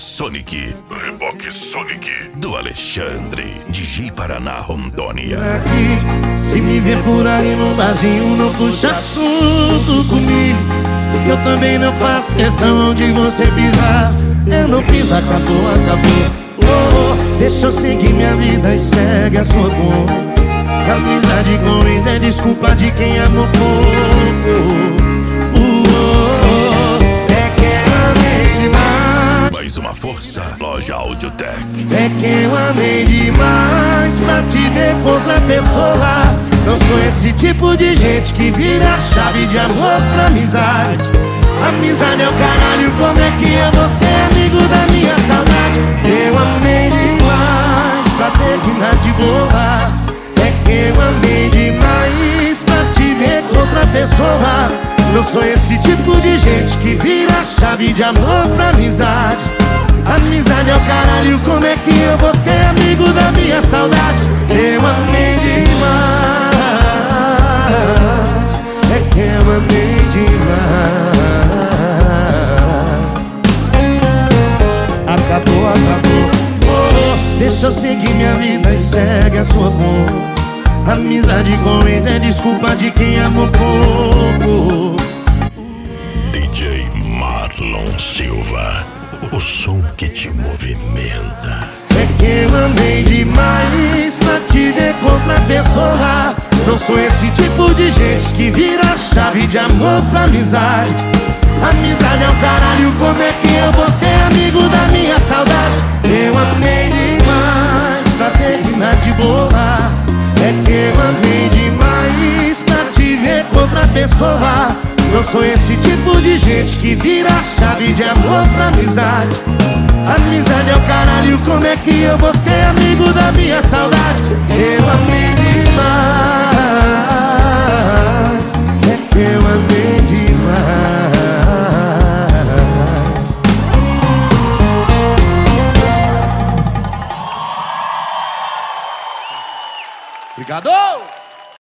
Sonic. Reboque Sonic. Do Alexandre. DJ Paraná, Rondônia. Aqui, se me ver por aí no barzinho, não puxa assunto comigo, que eu também não faço questão de você pisar. Eu não piso, acabou, acabou. Oh, deixa eu seguir minha vida e segue a sua conta. Amizade com ex é desculpa de quem amou pouco. É que eu amei demais. Mais uma força, Loja Audiotech. É que eu amei demais pra te ver com outra pessoa. Não sou esse tipo de gente que vira chave de amor pra amizade. Amizade é o caralho, como é que eu vou ser amigo da minha saudade? Eu amei demais pra terminar de boa. É que eu amei demais pra te ver com outra pessoa. Não sou esse tipo de gente que vira chave de amor pra amizade. Amizade é o caralho, como é que eu vou ser amigo da minha saudade? Eu amei demais. É que eu amei demais. Acabou, acabou. Oh, deixa eu seguir minha vida e segue a sua conta. Amizade com ex é desculpa de quem amou pouco. DJ Marlon Silva. O som que te movimenta. É que eu amei demais pra te ver com outra pessoa. Não sou esse tipo de gente que vira chave de amor pra amizade. Amizade é o caralho, como é que eu vou ser amigo da minha saudade? Eu amei demais pra terminar de boa. É que eu amei demais pra te ver com outra pessoa. Não sou esse tipo de gente que vira chave de amor pra amizade. Amizade é o caralho, como é que eu vou ser amigo da minha saudade? Eu amei demais. É que eu amei demais. Obrigado!